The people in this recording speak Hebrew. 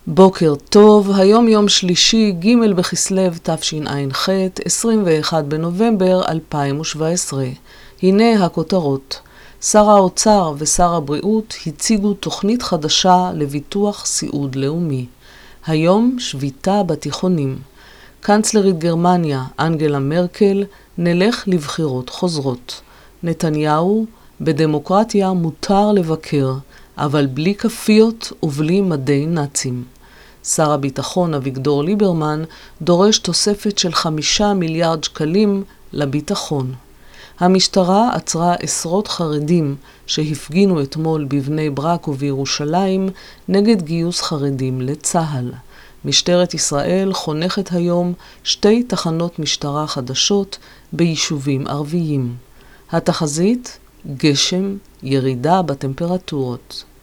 בוקר טוב, היום יום שלישי, ג' בכסלו תשע"ח, 21 בנובמבר 2017. הנה הכותרות. שר האוצר ושר הבריאות הציגו תוכנית חדשה לביטוח סיעוד לאומי. היום שביתה בתיכונים. קנצלרית גרמניה, אנגלה מרקל, נלך לבחירות חוזרות. נתניהו, בדמוקרטיה מותר לבקר, אבל בלי כפיות ובלי מדי נאצים. שר הביטחון אביגדור ליברמן דורש תוספת של 5 מיליארד שקלים לביטחון. המשטרה עצרה עשרות חרדים שהפגינו אתמול בבני ברק ובירושלים נגד גיוס חרדים לצה"ל. משטרת ישראל חונכת היום 2 תחנות משטרה חדשות ביישובים ערביים. התחזית, גשם, ירידה בטמפרטורות.